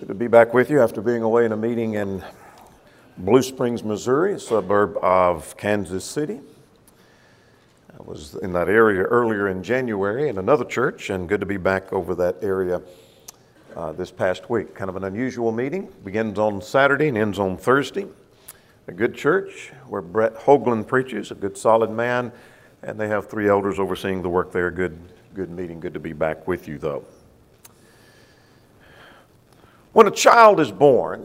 Good to be back with you after being away in a meeting in Blue Springs, Missouri, a suburb of Kansas City. I was in that area earlier in January in another church, and good to be back over that area this past week. Kind of an unusual meeting. Begins on Saturday and ends on Thursday. A good church where Brett Hoagland preaches, a good solid man, and they have 3 elders overseeing the work there. Good meeting. Good to be back with you, though. When a child is born,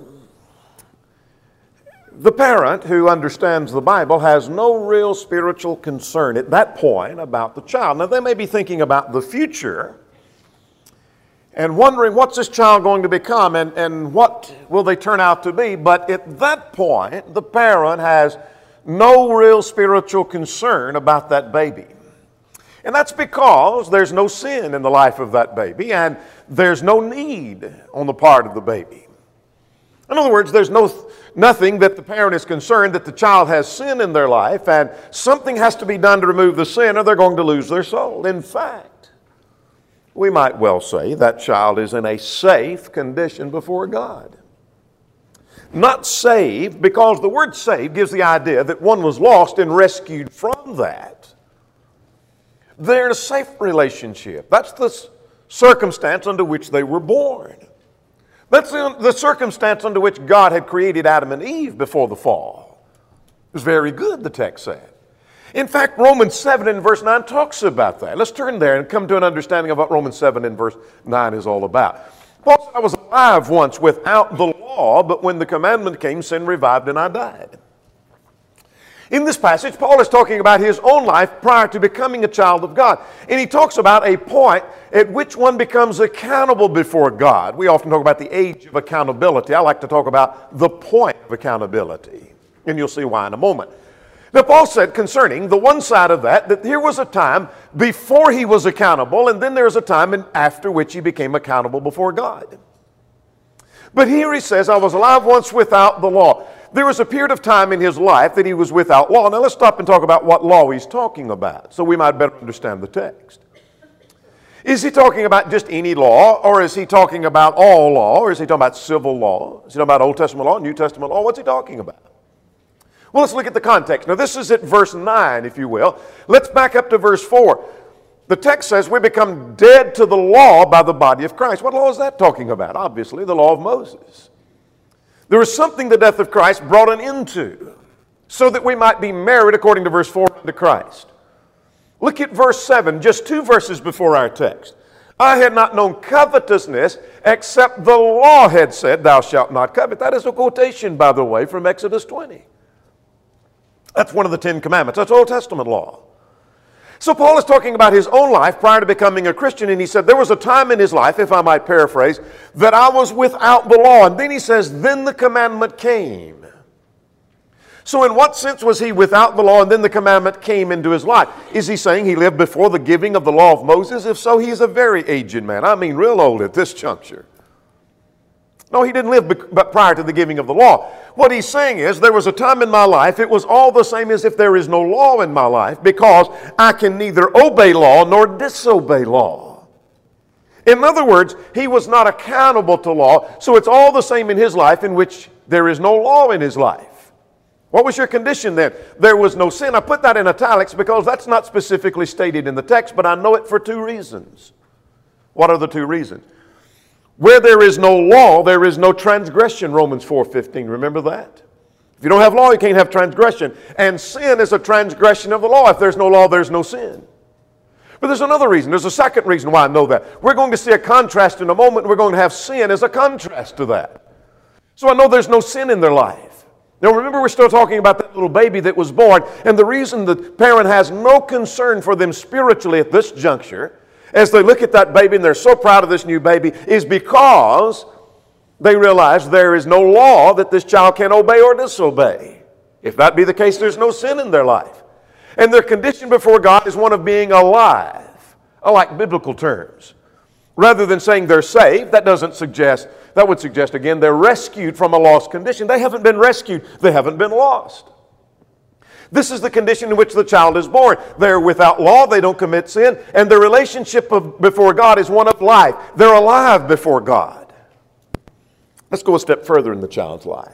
the parent who understands the Bible has no real spiritual concern at that point about the child. Now, they may be thinking about the future and wondering what's this child going to become and what will they turn out to be. But at that point, the parent has no real spiritual concern about that baby. And that's because there's no sin in the life of that baby, and there's no need on the part of the baby. In other words, there's nothing that the parent is concerned that the child has sin in their life, and something has to be done to remove the sin, or they're going to lose their soul. In fact, we might well say that child is in a safe condition before God. Not saved, because the word saved gives the idea that one was lost and rescued from that. They're in a safe relationship. That's the circumstance under which they were born. That's the circumstance under which God had created Adam and Eve before the fall. It was very good, the text said. In fact, Romans 7 and verse 9 talks about that. Let's turn there and come to an understanding of what Romans 7 and verse 9 is all about. Paul said, I was alive once without the law, but when the commandment came, sin revived and I died. In this passage, Paul is talking about his own life prior to becoming a child of God. And he talks about a point at which one becomes accountable before God. We often talk about the age of accountability. I like to talk about the point of accountability. And you'll see why in a moment. Now, Paul said concerning the one side of that here was a time before he was accountable, and then there was a time after which he became accountable before God. But here he says, I was alive once without the law. There was a period of time in his life that he was without law. Now let's stop and talk about what law he's talking about so we might better understand the text. Is he talking about just any law, or is he talking about all law, or is he talking about civil law? Is he talking about Old Testament law, New Testament law? What's he talking about? Well, let's look at the context. Now this is at verse 9, if you will. Let's back up to verse 4. The text says we become dead to the law by the body of Christ. What law is that talking about? Obviously, the law of Moses. There was something the death of Christ brought an end to, so that we might be married, according to verse 4, unto Christ. Look at verse 7, just 2 verses before our text. I had not known covetousness, except the law had said, thou shalt not covet. That is a quotation, by the way, from Exodus 20. That's one of the 10 commandments. That's Old Testament law. So Paul is talking about his own life prior to becoming a Christian, and he said there was a time in his life, if I might paraphrase, that I was without the law. And then he says, then the commandment came. So in what sense was he without the law and then the commandment came into his life? Is he saying he lived before the giving of the law of Moses? If so, he is a very aged man. I mean real old at this juncture. No, he didn't live but prior to the giving of the law. What he's saying is there was a time in my life, it was all the same as if there is no law in my life, because I can neither obey law nor disobey law. In other words, he was not accountable to law, so it's all the same in his life in which there is no law in his life. What was your condition then? There was no sin. I put that in italics because that's not specifically stated in the text, but I know it for 2 reasons. What are the 2 reasons? Where there is no law, there is no transgression, Romans 4:15. Remember that? If you don't have law, you can't have transgression. And sin is a transgression of the law. If there's no law, there's no sin. But there's another reason. There's a second reason why I know that. We're going to see a contrast in a moment. We're going to have sin as a contrast to that. So I know there's no sin in their life. Now remember, we're still talking about that little baby that was born. And the reason the parent has no concern for them spiritually at this juncture, as they look at that baby and they're so proud of this new baby, is because they realize there is no law that this child can obey or disobey. If that be the case, there's no sin in their life. And their condition before God is one of being alive. I like biblical terms. Rather than saying they're saved, that would suggest again they're rescued from a lost condition. They haven't been rescued. They haven't been lost. This is the condition in which the child is born. They're without law, they don't commit sin, and their relationship before God is one of life. They're alive before God. Let's go a step further in the child's life.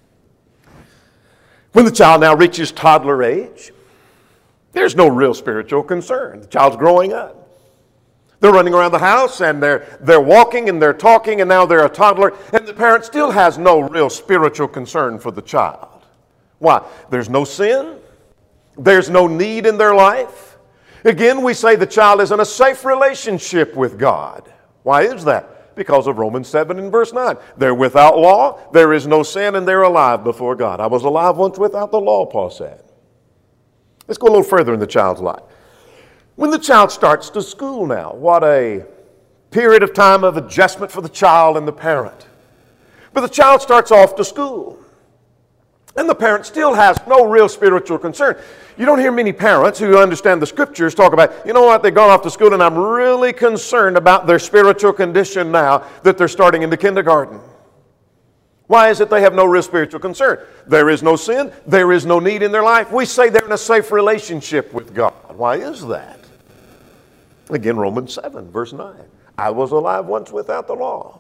When the child now reaches toddler age, there's no real spiritual concern. The child's growing up. They're running around the house and they're walking and they're talking, and now they're a toddler, and the parent still has no real spiritual concern for the child. Why? There's no sin. There's no need in their life. Again, we say the child is in a safe relationship with God. Why is that? Because of Romans 7 and verse 9. They're without law, there is no sin, and they're alive before God. I was alive once without the law, Paul said. Let's go a little further in the child's life. When the child starts to school now, what a period of time of adjustment for the child and the parent. But the child starts off to school, and the parent still has no real spiritual concern. You don't hear many parents who understand the scriptures talk about, you know what, they've gone off to school and I'm really concerned about their spiritual condition now that they're starting into kindergarten. Why is it they have no real spiritual concern? There is no sin. There is no need in their life. We say they're in a safe relationship with God. Why is that? Again, Romans 7, verse 9. I was alive once without the law.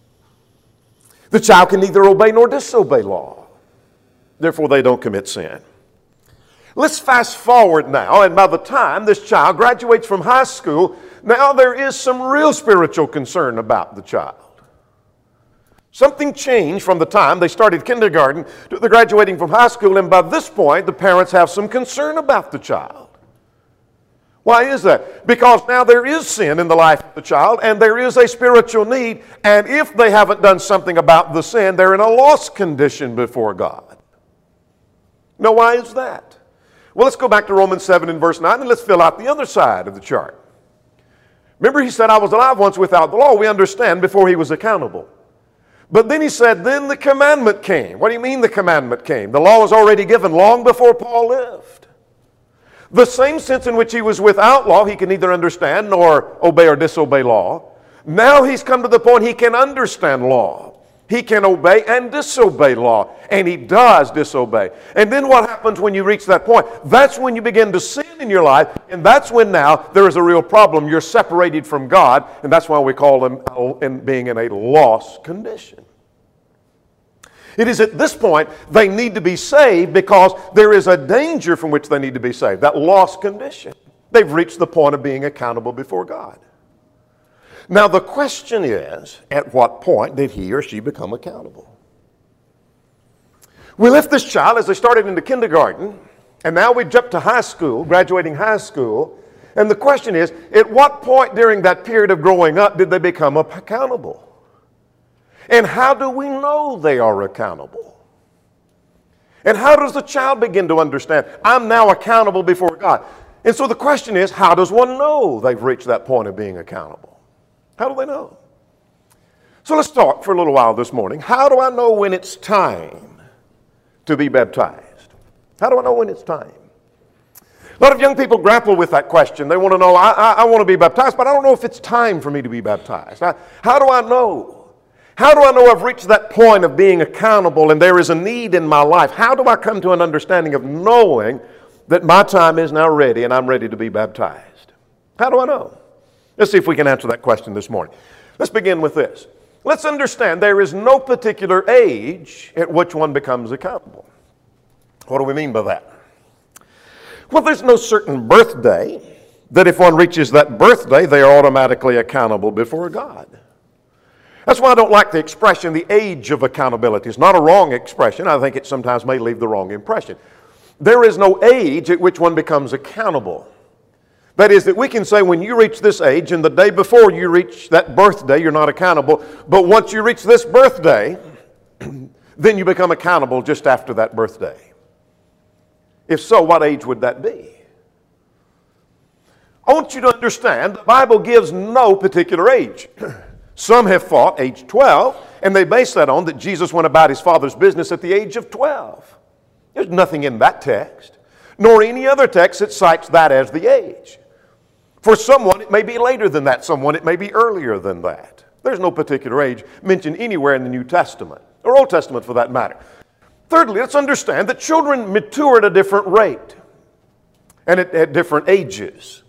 The child can neither obey nor disobey law. Therefore, they don't commit sin. Let's fast forward now, and by the time this child graduates from high school, now there is some real spiritual concern about the child. Something changed from the time they started kindergarten to the graduating from high school, and by this point, the parents have some concern about the child. Why is that? Because now there is sin in the life of the child, and there is a spiritual need, and if they haven't done something about the sin, they're in a lost condition before God. Now, why is that? Well, let's go back to Romans 7 and verse 9, and let's fill out the other side of the chart. Remember, he said, I was alive once without the law. We understand before he was accountable. But then he said, then the commandment came. What do you mean the commandment came? The law was already given long before Paul lived. The same sense in which he was without law, he can neither understand nor obey or disobey law. Now he's come to the point he can understand law. He can obey and disobey law, and he does disobey. And then what happens when you reach that point? That's when you begin to sin in your life, and that's when now there is a real problem. You're separated from God, and that's why we call them being in a lost condition. It is at this point they need to be saved because there is a danger from which they need to be saved, that lost condition. They've reached the point of being accountable before God. Now the question is, at what point did he or she become accountable? We left this child as they started into kindergarten, and now we jump to high school, graduating high school, and the question is, at what point during that period of growing up did they become accountable? And how do we know they are accountable? And how does the child begin to understand, I'm now accountable before God? And so the question is, how does one know they've reached that point of being accountable? How do they know? So let's talk for a little while this morning. How do I know when it's time to be baptized? How do I know when it's time? A lot of young people grapple with that question. They want to know, I want to be baptized, but I don't know if it's time for me to be baptized. How do I know? How do I know I've reached that point of being accountable and there is a need in my life? How do I come to an understanding of knowing that my time is now ready and I'm ready to be baptized? How do I know? Let's see if we can answer that question this morning. Let's begin with this. Let's understand there is no particular age at which one becomes accountable. What do we mean by that? Well, there's no certain birthday that if one reaches that birthday, they are automatically accountable before God. That's why I don't like the expression, the age of accountability. It's not a wrong expression. I think it sometimes may leave the wrong impression. There is no age at which one becomes accountable. That is, that we can say when you reach this age and the day before you reach that birthday, you're not accountable. But once you reach this birthday, then you become accountable just after that birthday. If so, what age would that be? I want you to understand the Bible gives no particular age. Some have thought age 12, and they base that on that Jesus went about his Father's business at the age of 12. There's nothing in that text, nor any other text that cites that as the age. For someone, it may be later than that. Someone, it may be earlier than that. There's no particular age mentioned anywhere in the New Testament, or Old Testament for that matter. Thirdly, let's understand that children mature at a different rate and at different ages.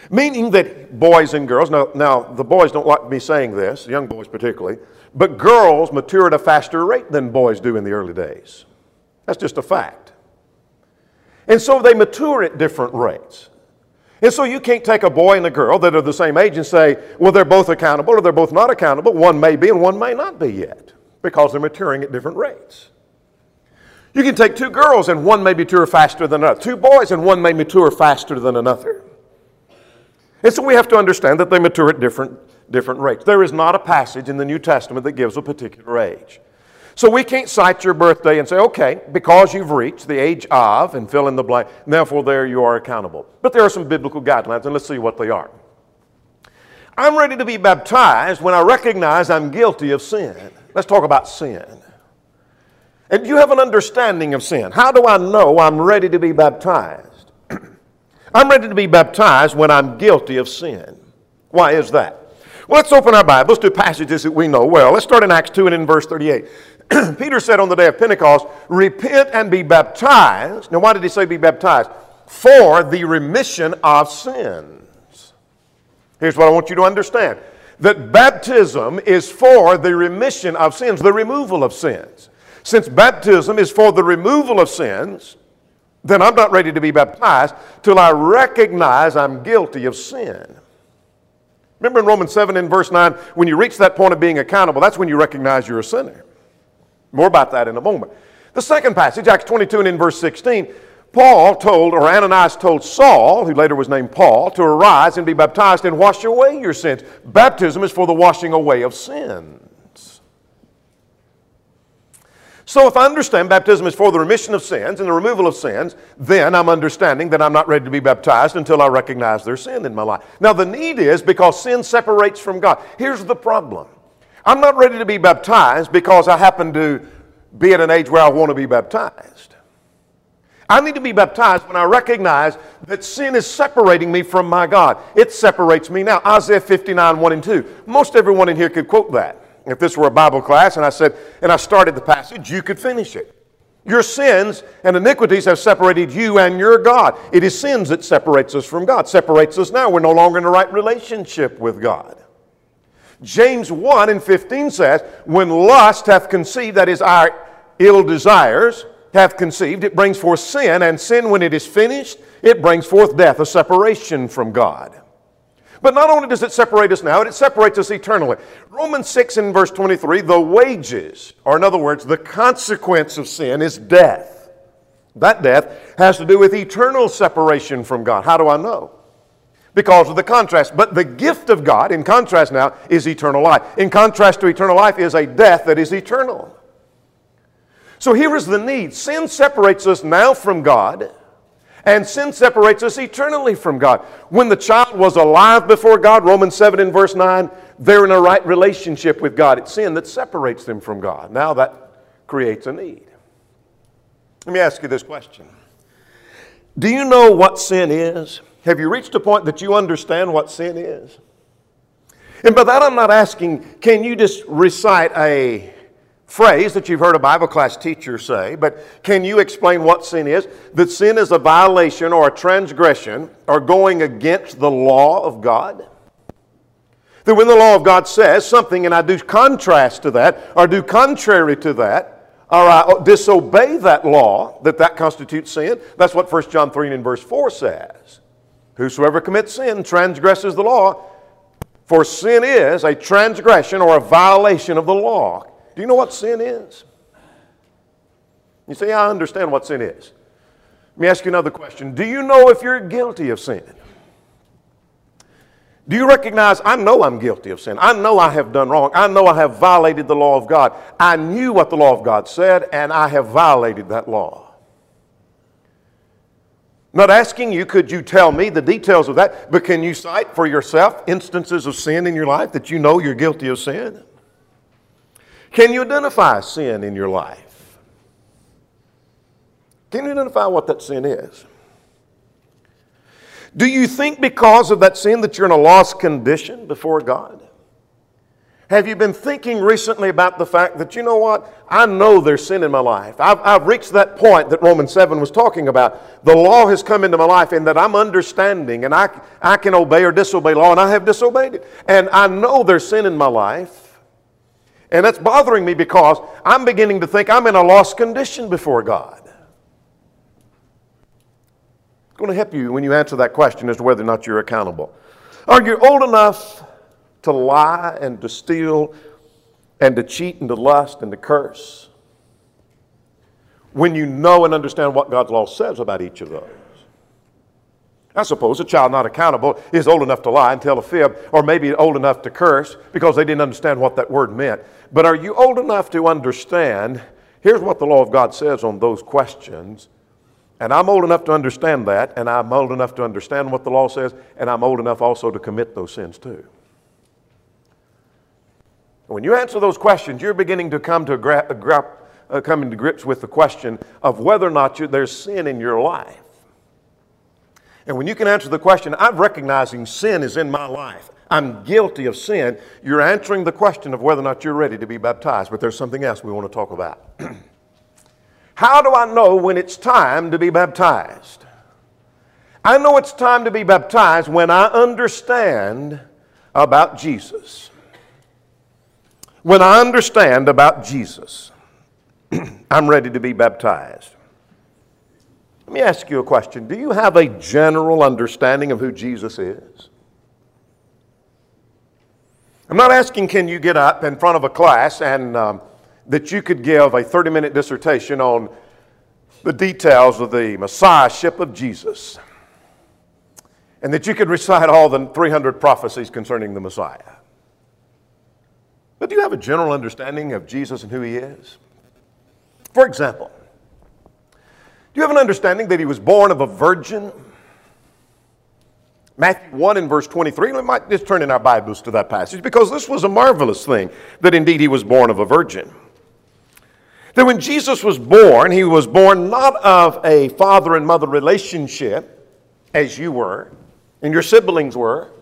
Meaning that boys and girls, now the boys don't like me saying this, young boys particularly, but girls mature at a faster rate than boys do in the early days. That's just a fact. And so they mature at different rates. And so you can't take a boy and a girl that are the same age and say, well, they're both accountable or they're both not accountable. One may be and one may not be yet because they're maturing at different rates. You can take two girls and one may mature faster than another. Two boys and one may mature faster than another. And so we have to understand that they mature at different rates. There is not a passage in the New Testament that gives a particular age. So we can't cite your birthday and say, okay, because you've reached the age of, and fill in the blank, therefore there you are accountable. But there are some biblical guidelines, and let's see what they are. I'm ready to be baptized when I recognize I'm guilty of sin. Let's talk about sin. And you have an understanding of sin. How do I know I'm ready to be baptized? I'm ready to be baptized when I'm guilty of sin. Why is that? Well, let's open our Bibles to passages that we know well. Let's start in Acts 2 and in verse 38. Peter said on the day of Pentecost, repent and be baptized. Now, why did he say be baptized? For the remission of sins. Here's what I want you to understand. That baptism is for the remission of sins, the removal of sins. Since baptism is for the removal of sins, then I'm not ready to be baptized till I recognize I'm guilty of sin. Remember in Romans 7 and verse 9, when you reach that point of being accountable, that's when you recognize you're a sinner. More about that in a moment. The second passage, Acts 22 and in verse 16, Ananias told Saul, who later was named Paul, to arise and be baptized and wash away your sins. Baptism is for the washing away of sins. So if I understand baptism is for the remission of sins and the removal of sins, then I'm understanding that I'm not ready to be baptized until I recognize there's sin in my life. Now the need is because sin separates from God. Here's the problem. I'm not ready to be baptized because I happen to be at an age where I want to be baptized. I need to be baptized when I recognize that sin is separating me from my God. It separates me now. Isaiah 59, 1 and 2. Most everyone in here could quote that. If this were a Bible class and I started the passage, you could finish it. Your sins and iniquities have separated you and your God. It is sins that separates us from God. Separates us now. We're no longer in a right relationship with God. James 1 and 15 says, when lust hath conceived, that is our ill desires, hath conceived, it brings forth sin, and sin when it is finished, it brings forth death, a separation from God. But not only does it separate us now, it separates us eternally. Romans 6 and verse 23, the wages, or in other words, the consequence of sin is death. That death has to do with eternal separation from God. How do I know? Because of the contrast. But the gift of God, in contrast now, is eternal life. In contrast to eternal life is a death that is eternal. So here is the need. Sin separates us now from God, and sin separates us eternally from God. When the child was alive before God, Romans 7 and verse 9, they're in a right relationship with God. It's sin that separates them from God. Now that creates a need. Let me ask you this question. Do you know what sin is? Have you reached a point that you understand what sin is? And by that I'm not asking, can you just recite a phrase that you've heard a Bible class teacher say, but can you explain what sin is? That sin is a violation or a transgression or going against the law of God. That when the law of God says something and I do contrast to that or do contrary to that, or I disobey that law, that constitutes sin. That's what 1 John 3 and verse 4 says. Whosoever commits sin transgresses the law, for sin is a transgression or a violation of the law. Do you know what sin is? You say, I understand what sin is. Let me ask you another question. Do you know if you're guilty of sin? Do you recognize, I know I'm guilty of sin. I know I have done wrong. I know I have violated the law of God. I knew what the law of God said, and I have violated that law. Not asking you, could you tell me the details of that, but can you cite for yourself instances of sin in your life that you know you're guilty of sin? Can you identify sin in your life? Can you identify what that sin is? Do you think because of that sin that you're in a lost condition before God? Have you been thinking recently about the fact that, you know what, I know there's sin in my life. I've reached that point that Romans 7 was talking about. The law has come into my life and that I'm understanding and I can obey or disobey law, and I have disobeyed it. And I know there's sin in my life. And that's bothering me because I'm beginning to think I'm in a lost condition before God. It's going to help you when you answer that question as to whether or not you're accountable. Are you old enough to lie and to steal and to cheat and to lust and to curse when you know and understand what God's law says about each of those? I suppose a child not accountable is old enough to lie and tell a fib, or maybe old enough to curse because they didn't understand what that word meant. But are you old enough to understand, here's what the law of God says on those questions, and I'm old enough to understand that, and I'm old enough to understand what the law says, and I'm old enough also to commit those sins too. When you answer those questions, you're beginning to come to coming to grips with the question of whether or not there's sin in your life. And when you can answer the question, I'm recognizing sin is in my life, I'm guilty of sin, you're answering the question of whether or not you're ready to be baptized. But there's something else we want to talk about. How do I know when it's time to be baptized? I know it's time to be baptized when I understand about Jesus. When I understand about Jesus, I'm ready to be baptized. Let me ask you a question. Do you have a general understanding of who Jesus is? I'm not asking can you get up in front of a class and that you could give a 30-minute dissertation on the details of the Messiahship of Jesus, and that you could recite all the 300 prophecies concerning the Messiah. But do you have a general understanding of Jesus and who He is? For example, do you have an understanding that He was born of a virgin? Matthew 1 and verse 23, we might just turn in our Bibles to that passage because this was a marvelous thing, that indeed He was born of a virgin. That when Jesus was born, He was born not of a father and mother relationship, as you were and your siblings were,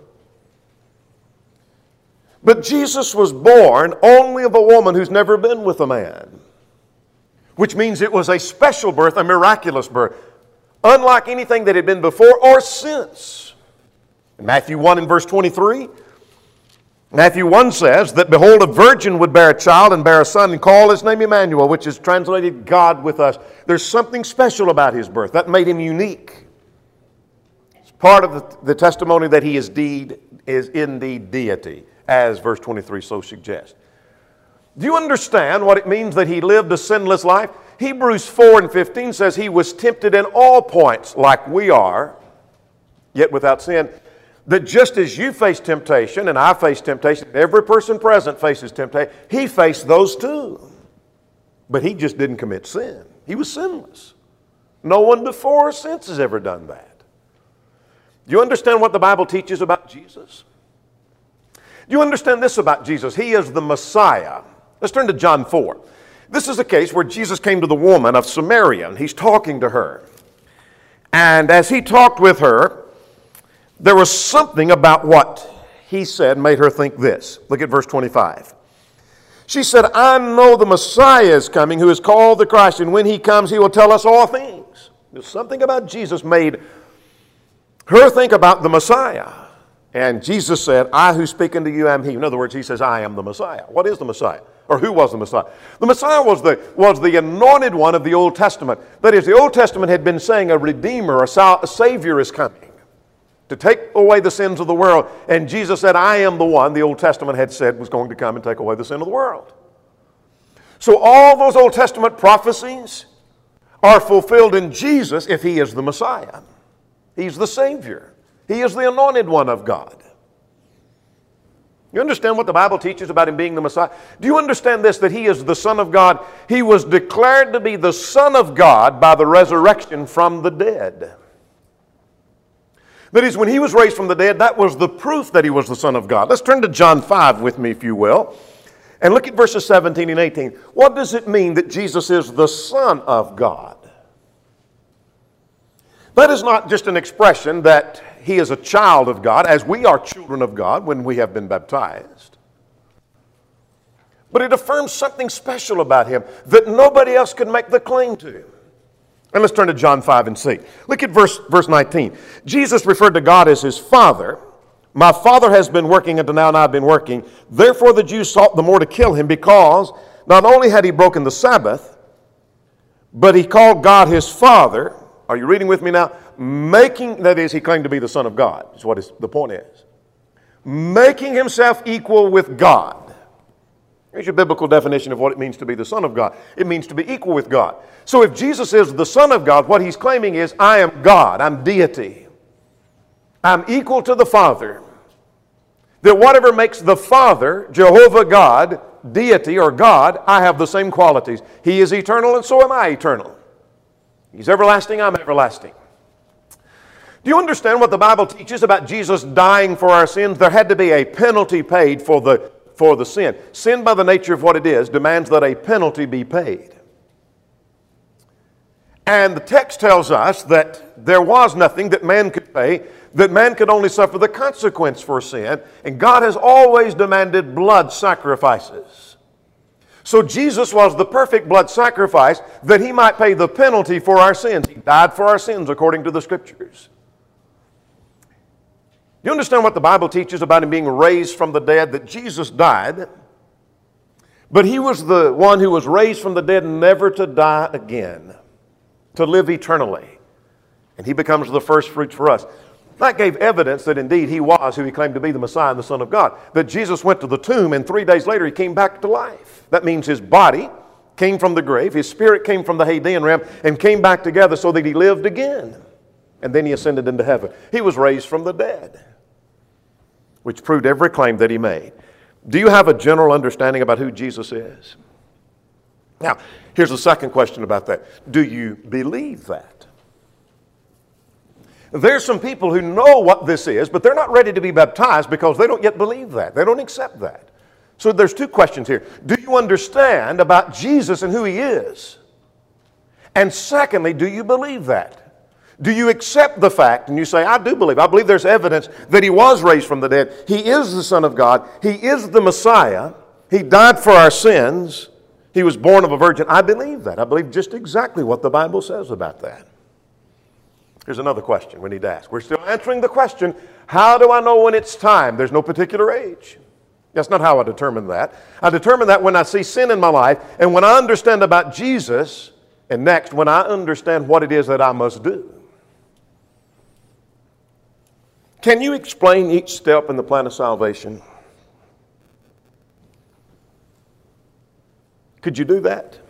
but Jesus was born only of a woman who's never been with a man, which means it was a special birth, a miraculous birth, unlike anything that had been before or since. In Matthew 1 and verse 23, Matthew 1 says that, behold, a virgin would bear a child and bear a son and call his name Emmanuel, which is translated God with us. There's something special about His birth. That made Him unique. It's part of the testimony that He is indeed deity, as verse 23 so suggests. Do you understand what it means that He lived a sinless life? Hebrews 4 and 15 says He was tempted in all points like we are, yet without sin. That just as you face temptation and I face temptation, every person present faces temptation, He faced those too. But He just didn't commit sin. He was sinless. No one before or since has ever done that. Do you understand what the Bible teaches about Jesus? Do you understand this about Jesus? He is the Messiah. Let's turn to John 4. This is a case where Jesus came to the woman of Samaria, and He's talking to her. And as He talked with her, there was something about what He said made her think this. Look at verse 25. She said, I know the Messiah is coming, who is called the Christ, and when He comes, He will tell us all things. There's something about Jesus made her think about the Messiah. And Jesus said, I who speak unto you am He. In other words, He says, I am the Messiah. What is the Messiah? Or who was the Messiah? The Messiah was the anointed one of the Old Testament. That is, the Old Testament had been saying a Redeemer, a Savior is coming to take away the sins of the world. And Jesus said, I am the one the Old Testament had said was going to come and take away the sin of the world. So all those Old Testament prophecies are fulfilled in Jesus if He is the Messiah. He's the Savior. He is the anointed one of God. You understand what the Bible teaches about Him being the Messiah? Do you understand this, that He is the Son of God? He was declared to be the Son of God by the resurrection from the dead. That is, when He was raised from the dead, that was the proof that He was the Son of God. Let's turn to John 5 with me, if you will, and look at verses 17 and 18. What does it mean that Jesus is the Son of God? That is not just an expression that He is a child of God, as we are children of God when we have been baptized. But it affirms something special about him that nobody else could make the claim to. And let's turn to John 5 and see. Look at verse 19. Jesus referred to God as his Father. My Father has been working until now, and I've been working. Therefore the Jews sought the more to kill him, because not only had he broken the Sabbath, but he called God his Father. Are you reading with me now? That is, he claimed to be the Son of God, is what the point is. Making himself equal with God. Here's your biblical definition of what it means to be the Son of God. It means to be equal with God. So if Jesus is the Son of God, what he's claiming is, I am God, I'm deity. I'm equal to the Father. That whatever makes the Father, Jehovah God, deity or God, I have the same qualities. He is eternal and so am I eternal. He's everlasting, I'm everlasting. Do you understand what the Bible teaches about Jesus dying for our sins? There had to be a penalty paid for the sin. Sin, by the nature of what it is, demands that a penalty be paid. And the text tells us that there was nothing that man could pay, that man could only suffer the consequence for sin, and God has always demanded blood sacrifices. So Jesus was the perfect blood sacrifice that he might pay the penalty for our sins. He died for our sins according to the Scriptures. You understand what the Bible teaches about him being raised from the dead? That Jesus died, but he was the one who was raised from the dead never to die again, to live eternally. And he becomes the first fruits for us. That gave evidence that indeed he was who he claimed to be, the Messiah and the Son of God. That Jesus went to the tomb and 3 days later he came back to life. That means his body came from the grave, his spirit came from the Hadean realm and came back together so that he lived again. And then he ascended into heaven. He was raised from the dead, which proved every claim that he made. Do you have a general understanding about who Jesus is? Now, here's the second question about that. Do you believe that? There's some people who know what this is, but they're not ready to be baptized because they don't yet believe that. They don't accept that. So there's two questions here. Do you understand about Jesus and who he is? And secondly, do you believe that? Do you accept the fact, and you say, I do believe. I believe there's evidence that he was raised from the dead. He is the Son of God. He is the Messiah. He died for our sins. He was born of a virgin. I believe that. I believe just exactly what the Bible says about that. Here's another question we need to ask. We're still answering the question, how do I know when it's time? There's no particular age. That's not how I determine that. I determine that when I see sin in my life and when I understand about Jesus, and next, when I understand what it is that I must do. Can you explain each step in the plan of salvation? Could you do that?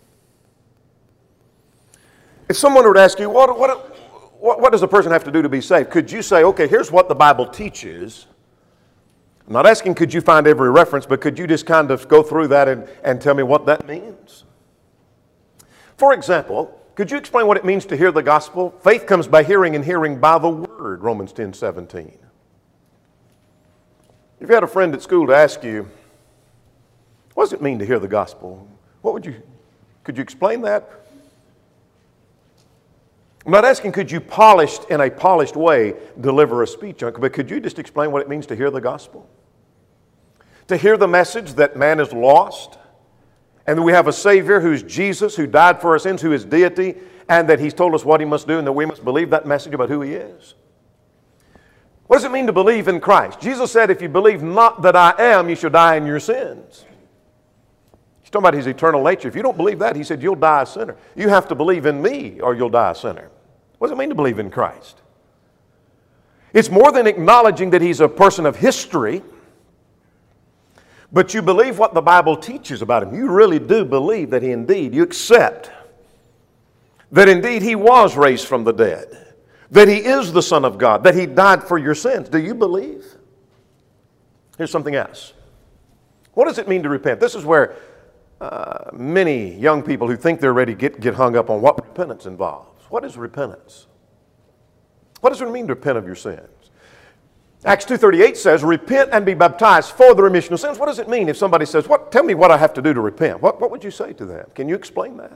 If someone were to ask you, what does a person have to do to be saved? Could you say, okay, here's what the Bible teaches. I'm not asking could you find every reference, but could you just kind of go through that and tell me what that means? For example, could you explain what it means to hear the gospel? Faith comes by hearing, and hearing by the word, Romans 10:17. If you had a friend at school to ask you, what does it mean to hear the gospel? Could you explain that? I'm not asking could you in a polished way deliver a speech on it, but could you just explain what it means to hear the gospel? To hear the message that man is lost, and that we have a Savior who's Jesus, who died for our sins, who is deity, and that he's told us what he must do, and that we must believe that message about who he is. What does it mean to believe in Christ? Jesus said, if you believe not that I am, you shall die in your sins. He's talking about his eternal nature. If you don't believe that, he said, you'll die a sinner. You have to believe in me or you'll die a sinner. What does it mean to believe in Christ? It's more than acknowledging that he's a person of history, but you believe what the Bible teaches about him. You really do believe that you accept that indeed he was raised from the dead, that he is the Son of God, that he died for your sins. Do you believe? Here's something else. What does it mean to repent? This is where many young people who think they're ready get hung up on what repentance involves. What is repentance? What does it mean to repent of your sins? Acts 2:38 says, repent and be baptized for the remission of sins. What does it mean if somebody says, tell me what I have to do to repent? What would you say to them? Can you explain that?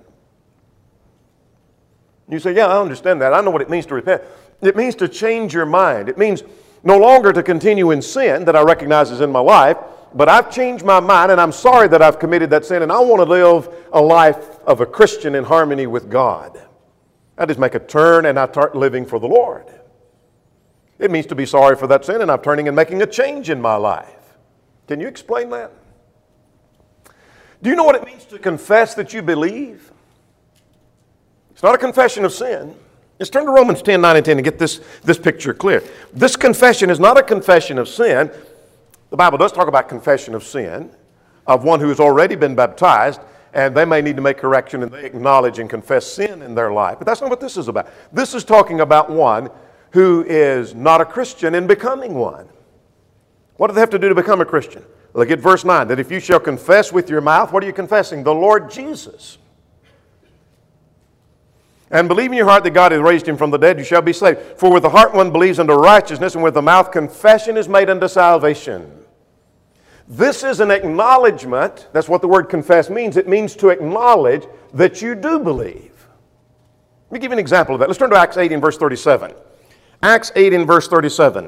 You say, yeah, I understand that. I know what it means to repent. It means to change your mind. It means no longer to continue in sin that I recognize is in my life, but I've changed my mind and I'm sorry that I've committed that sin and I want to live a life of a Christian in harmony with God. I just make a turn and I start living for the Lord. It means to be sorry for that sin and I'm turning and making a change in my life. Can you explain that? Do you know what it means to confess that you believe? It's not a confession of sin. Let's turn to Romans 10, 9 and 10 and get this picture clear. This confession is not a confession of sin. The Bible does talk about confession of sin, of one who has already been baptized, and they may need to make correction and they acknowledge and confess sin in their life. But that's not what this is about. This is talking about one who is not a Christian and becoming one. What do they have to do to become a Christian? Look at verse 9, that if you shall confess with your mouth, what are you confessing? The Lord Jesus. And believe in your heart that God has raised him from the dead, you shall be saved. For with the heart one believes unto righteousness, and with the mouth confession is made unto salvation. This is an acknowledgement. That's what the word confess means. It means to acknowledge that you do believe. Let me give you an example of that. Let's turn to Acts 8 in verse 37. Acts 8 in verse 37.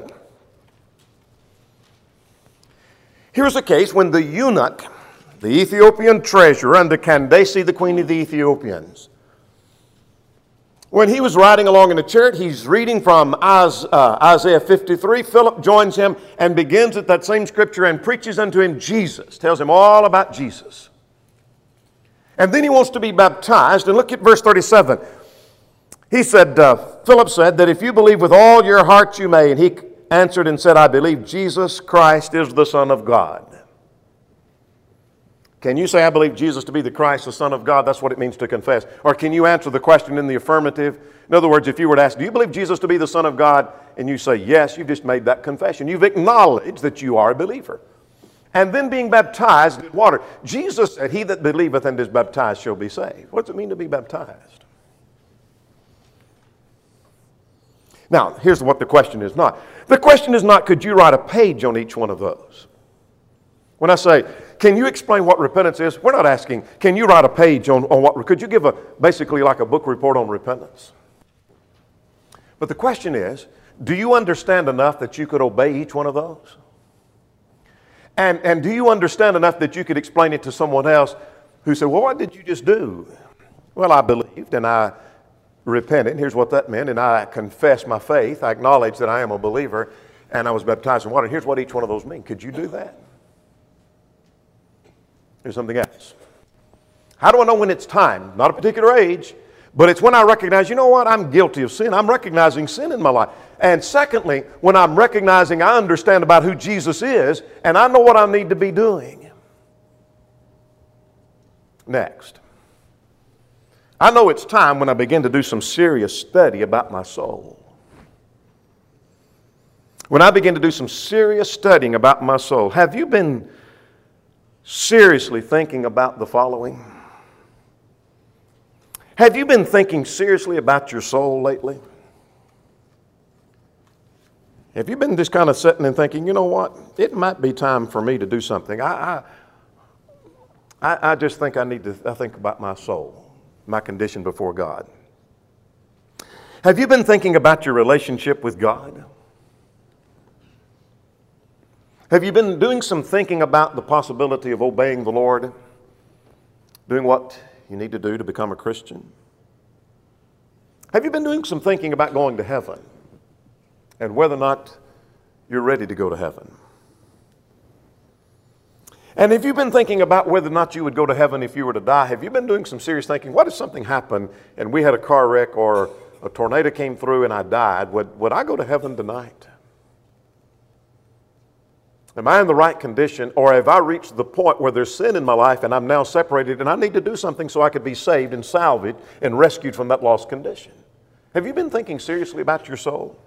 Here's a case when the eunuch, the Ethiopian treasurer under Candace, the queen of the Ethiopians, when he was riding along in the chariot, he's reading from Isaiah 53. Philip joins him and begins at that same scripture and preaches unto him Jesus, tells him all about Jesus. And then he wants to be baptized. And look at verse 37. He said, Philip said that if you believe with all your heart you may. And he answered and said, I believe Jesus Christ is the Son of God. Can you say, I believe Jesus to be the Christ, the Son of God? That's what it means to confess. Or can you answer the question in the affirmative? In other words, if you were to ask, do you believe Jesus to be the Son of God? And you say, yes, you've just made that confession. You've acknowledged that you are a believer. And then being baptized in water. Jesus said, he that believeth and is baptized shall be saved. What does it mean to be baptized? Now, here's what the question is not. The question is not, could you write a page on each one of those? When I say, can you explain what repentance is? We're not asking, can you write a page on what, could you give basically like a book report on repentance? But the question is, do you understand enough that you could obey each one of those? And do you understand enough that you could explain it to someone else who said, well, what did you just do? Well, I believed and I repented, and here's what that meant, and I confessed my faith. I acknowledged that I am a believer, and I was baptized in water. Here's what each one of those mean. Could you do that? Here's something else. How do I know when it's time? Not a particular age, but it's when I recognize, you know what, I'm guilty of sin. I'm recognizing sin in my life. And secondly, when I'm recognizing I understand about who Jesus is, and I know what I need to be doing. Next. I know it's time when I begin to do some serious study about my soul. When I begin to do some serious studying about my soul. Have you been seriously thinking about the following? Have you been thinking seriously about your soul lately? Have you been just kind of sitting and thinking, you know what, it might be time for me to do something. I just think I think about my soul, my condition before God. Have you been thinking about your relationship with God? Have you been doing some thinking about the possibility of obeying the Lord? Doing what you need to do to become a Christian? Have you been doing some thinking about going to heaven and whether or not you're ready to go to heaven? And if you've been thinking about whether or not you would go to heaven if you were to die, have you been doing some serious thinking? What if something happened and we had a car wreck or a tornado came through and I died? Would I go to heaven tonight? Am I in the right condition, or have I reached the point where there's sin in my life and I'm now separated and I need to do something so I could be saved and salvaged and rescued from that lost condition? Have you been thinking seriously about your soul?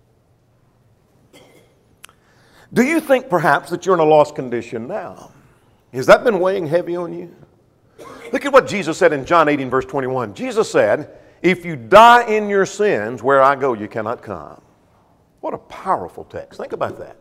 Do you think perhaps that you're in a lost condition now? Has that been weighing heavy on you? Look at what Jesus said in John 18, verse 21. Jesus said, if you die in your sins, where I go, you cannot come. What a powerful text. Think about that.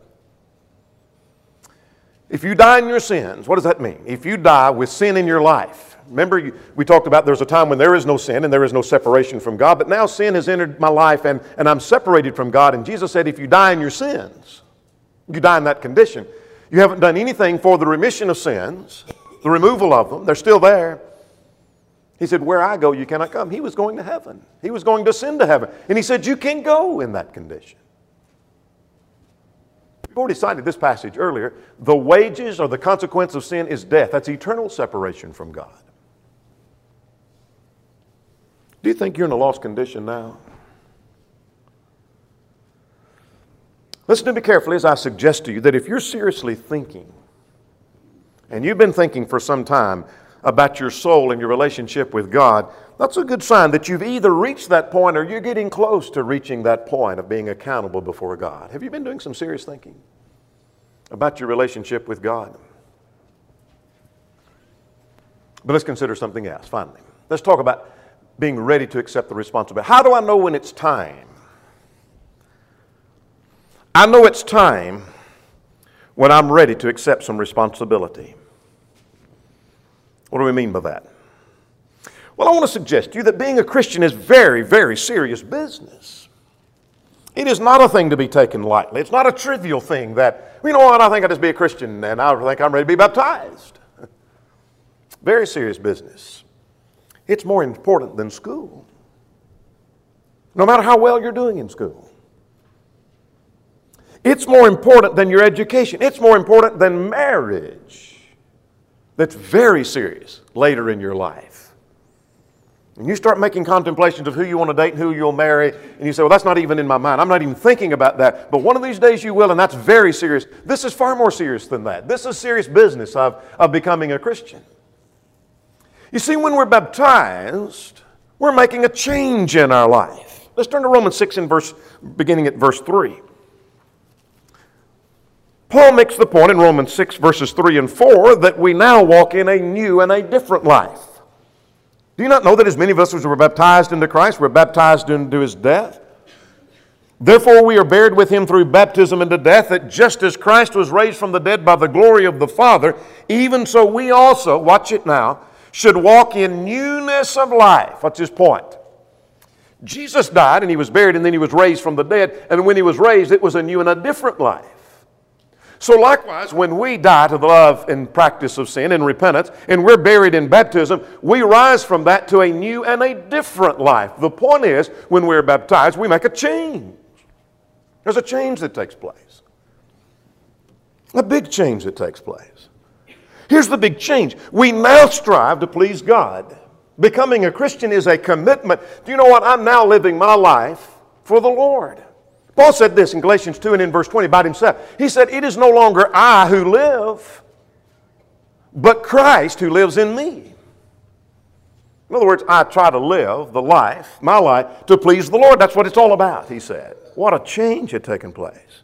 If you die in your sins, what does that mean? If you die with sin in your life. Remember, we talked about there's a time when there is no sin and there is no separation from God, but now sin has entered my life and I'm separated from God. And Jesus said, if you die in your sins, you die in that condition, You haven't done anything for the remission of sins, the removal of them. They're still there. He said, where I go, you cannot come. He was going to heaven. He was going to ascend to heaven. And he said, you can go in that condition. We've already cited this passage earlier. The wages or the consequence of sin is death. That's eternal separation from God. Do you think you're in a lost condition now? Listen to me carefully as I suggest to you that if you're seriously thinking, and you've been thinking for some time about your soul and your relationship with God, that's a good sign that you've either reached that point or you're getting close to reaching that point of being accountable before God. Have you been doing some serious thinking about your relationship with God? But let's consider something else, finally. Let's talk about being ready to accept the responsibility. How do I know when it's time? I know it's time when I'm ready to accept some responsibility. What do we mean by that? Well, I want to suggest to you that being a Christian is very, very serious business. It is not a thing to be taken lightly. It's not a trivial thing that, you know what, I think I'll just be a Christian and I think I'm ready to be baptized. Very serious business. It's more important than school. No matter how well you're doing in school. It's more important than your education. It's more important than marriage. That's very serious later in your life. And you start making contemplations of who you want to date and who you'll marry, and you say, well, that's not even in my mind. I'm not even thinking about that. But one of these days you will, and that's very serious. This is far more serious than that. This is serious business of becoming a Christian. You see, when we're baptized, we're making a change in our life. Let's turn to Romans 6 beginning at verse 3. Paul makes the point in Romans 6 verses 3 and 4 that we now walk in a new and a different life. Do you not know that as many of us as were baptized into Christ were baptized into His death? Therefore we are buried with Him through baptism into death, that just as Christ was raised from the dead by the glory of the Father, even so we also, watch it now, should walk in newness of life. What's his point? Jesus died and He was buried and then He was raised from the dead, and when He was raised it was a new and a different life. So likewise, when we die to the love and practice of sin and repentance, and we're buried in baptism, we rise from that to a new and a different life. The point is, when we're baptized, we make a change. There's a change that takes place. A big change that takes place. Here's the big change. We now strive to please God. Becoming a Christian is a commitment. Do you know what? I'm now living my life for the Lord. Paul said this in Galatians 2 and in verse 20 about himself. He said, it is no longer I who live, but Christ who lives in me. In other words, I try to live the life, my life, to please the Lord. That's what it's all about, he said. What a change had taken place.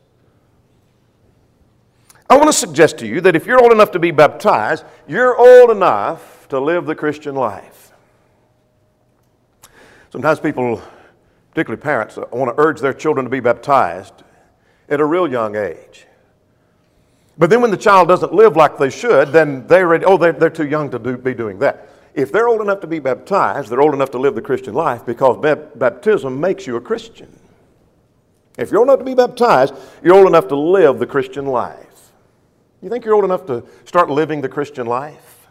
I want to suggest to you that if you're old enough to be baptized, you're old enough to live the Christian life. Sometimes people, particularly parents, want to urge their children to be baptized at a real young age. But then when the child doesn't live like they should, then they're too young to be doing that. If they're old enough to be baptized, they're old enough to live the Christian life, because baptism makes you a Christian. If you're old enough to be baptized, you're old enough to live the Christian life. You think you're old enough to start living the Christian life?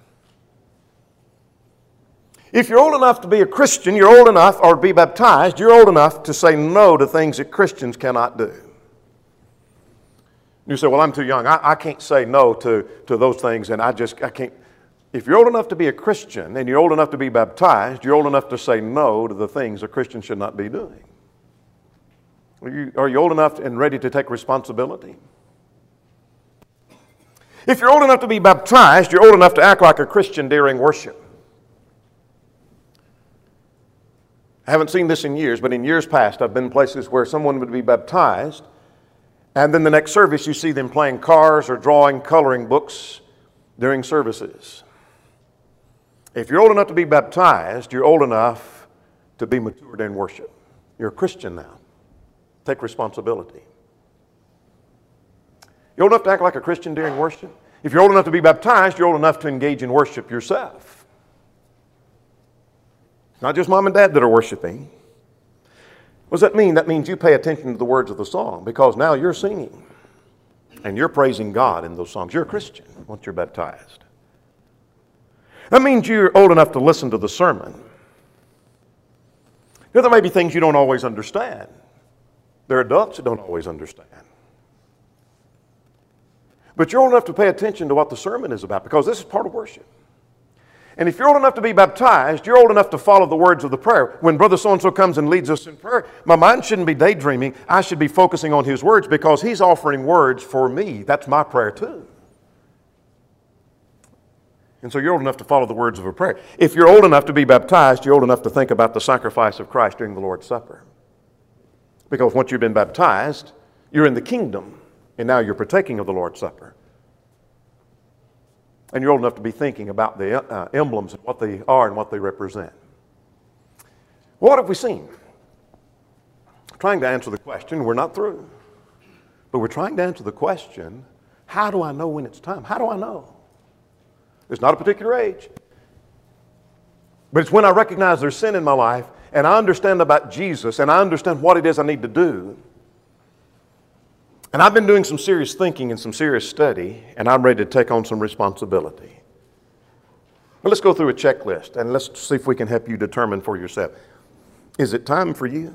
If you're old enough to be a Christian, you're old enough, or be baptized, you're old enough to say no to things that Christians cannot do. You say, well, I'm too young. I can't say no to those things, and I can't. If you're old enough to be a Christian and you're old enough to be baptized, you're old enough to say no to the things a Christian should not be doing. Are you old enough and ready to take responsibility? If you're old enough to be baptized, you're old enough to act like a Christian during worship. I haven't seen this in years, but in years past, I've been in places where someone would be baptized, and then the next service you see them playing cars or drawing coloring books during services. If you're old enough to be baptized, you're old enough to be matured in worship. You're a Christian now. Take responsibility. You're old enough to act like a Christian during worship? If you're old enough to be baptized, you're old enough to engage in worship yourself. Not just mom and dad that are worshiping. What does that mean? That means you pay attention to the words of the song, because now you're singing. and you're praising God in those songs, you're a Christian once you're baptized. That means you're old enough to listen to the sermon. There may be things you don't always understand. There are adults that don't always understand. But you're old enough to pay attention to what the sermon is about, because this is part of worship. And if you're old enough to be baptized, you're old enough to follow the words of the prayer. When Brother so-and-so comes and leads us in prayer, my mind shouldn't be daydreaming. I should be focusing on his words, because he's offering words for me. That's my prayer too. And so you're old enough to follow the words of a prayer. If you're old enough to be baptized, you're old enough to think about the sacrifice of Christ during the Lord's Supper. Because once you've been baptized, you're in the kingdom, and now you're partaking of the Lord's Supper. And you're old enough to be thinking about the emblems and what they are and what they represent. What have we seen? Trying to answer the question, we're not through. But we're trying to answer the question, how do I know when it's time? How do I know? It's not a particular age. But it's when I recognize there's sin in my life, and I understand about Jesus, and I understand what it is I need to do. And I've been doing some serious thinking and some serious study, and I'm ready to take on some responsibility. Well, let's go through a checklist, and let's see if we can help you determine for yourself. Is it time for you?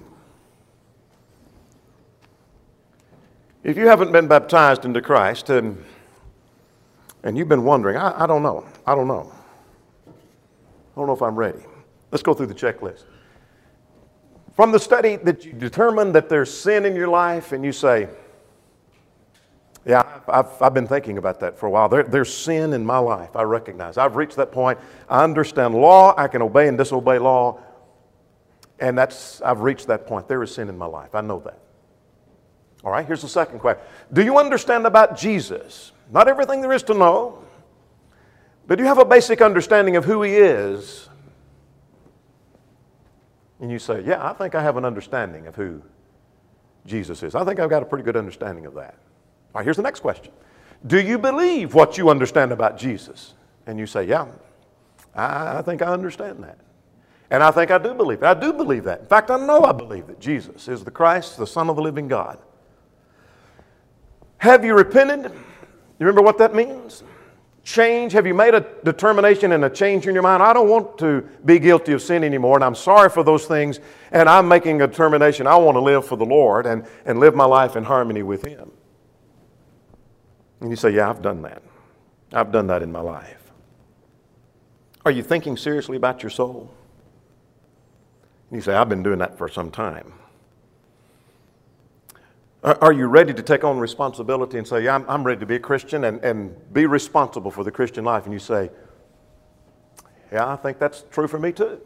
If you haven't been baptized into Christ, and you've been wondering, I don't know. I don't know if I'm ready. Let's go through the checklist. From the study that you determine that there's sin in your life, and you say, yeah, I've been thinking about that for a while. There's sin in my life. I recognize. I've reached that point. I understand law. I can obey and disobey law. And I've reached that point. There is sin in my life. I know that. All right, here's the second question. Do you understand about Jesus? Not everything there is to know, but do you have a basic understanding of who He is? And you say, yeah, I think I have an understanding of who Jesus is. I think I've got a pretty good understanding of that. All right, here's the next question. Do you believe what you understand about Jesus? And you say, yeah, I think I understand that. And I think I do believe it. I do believe that. In fact, I know I believe that Jesus is the Christ, the Son of the living God. Have you repented? You remember what that means? Change. Have you made a determination and a change in your mind? I don't want to be guilty of sin anymore, and I'm sorry for those things, and I'm making a determination. I want to live for the Lord and live my life in harmony with Him. And you say, yeah, I've done that. I've done that in my life. Are you thinking seriously about your soul? And you say, I've been doing that for some time. Are you ready to take on responsibility and say, yeah, I'm ready to be a Christian and be responsible for the Christian life? And you say, yeah, I think that's true for me too.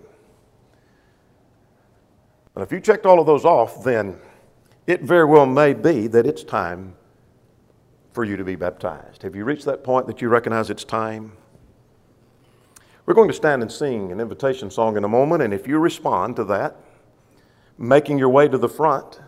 But if you checked all of those off, then it very well may be that it's time for you to be baptized. Have you reached that point that you recognize it's time? We're going to stand and sing an invitation song in a moment, and if you respond to that, making your way to the front,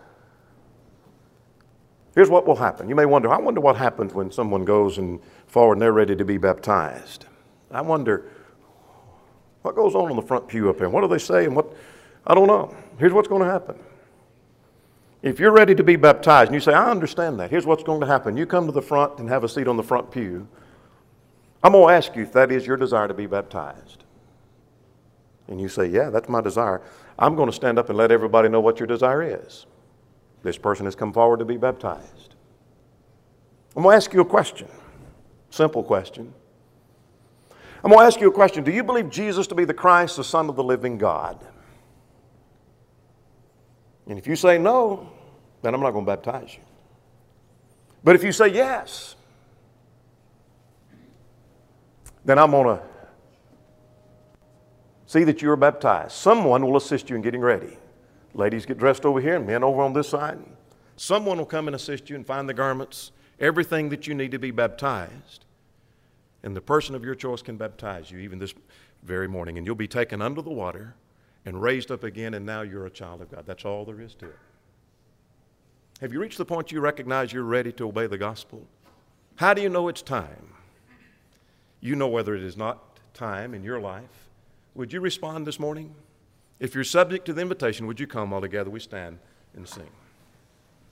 here's what will happen. You may wonder, I wonder what happens when someone goes forward and they're ready to be baptized. I wonder what goes on the front pew up here. What do they say and what? I don't know. Here's what's going to happen. If you're ready to be baptized and you say, I understand that, here's what's going to happen. You come to the front and have a seat on the front pew. I'm going to ask you if that is your desire to be baptized. And you say, yeah, that's my desire. I'm going to stand up and let everybody know what your desire is. This person has come forward to be baptized. I'm going to ask you a question. Simple question. I'm going to ask you a question. Do you believe Jesus to be the Christ, the Son of the living God? And if you say no, then I'm not going to baptize you. But if you say yes, then I'm going to see that you are baptized. Someone will assist you in getting ready. Ladies get dressed over here and men over on this side. Someone will come and assist you and find the garments, everything that you need to be baptized. And the person of your choice can baptize you even this very morning. And you'll be taken under the water and raised up again, and now you're a child of God. That's all there is to it. Have you reached the point you recognize you're ready to obey the gospel? How do you know it's time? You know whether it is not time in your life. Would you respond this morning? If you're subject to the invitation, would you come all together? We stand and sing.